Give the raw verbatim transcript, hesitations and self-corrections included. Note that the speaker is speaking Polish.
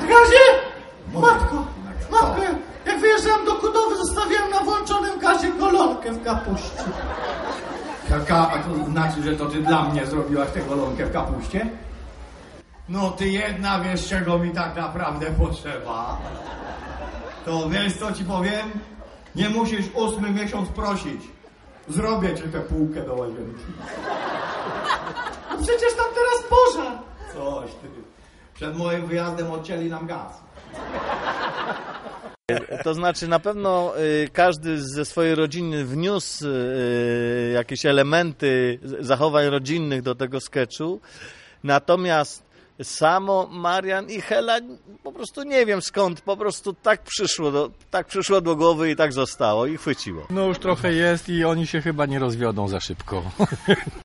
gazie? Matko, matko, jak wyjeżdżałem do Kudowy, zostawiłem na włączonym gazie golonkę w kapuście. Ka, a to znaczy, że to ty dla mnie zrobiłaś tę golonkę w kapuście? No ty jedna wiesz, czego mi tak naprawdę potrzeba. To wiesz, co ci powiem? Nie musisz ósmy miesiąc prosić. Zrobię ci tę półkę do łazienki. A przecież tam teraz pożar. Coś ty. Przed moim wyjazdem odcięli nam gaz. To znaczy na pewno y, każdy ze swojej rodziny wniósł y, jakieś elementy zachowań rodzinnych do tego sketchu, natomiast samo Marian i Hela po prostu nie wiem skąd, po prostu tak przyszło do, tak przyszło do głowy i tak zostało i chwyciło. No już trochę jest i oni się chyba nie rozwiodą za szybko.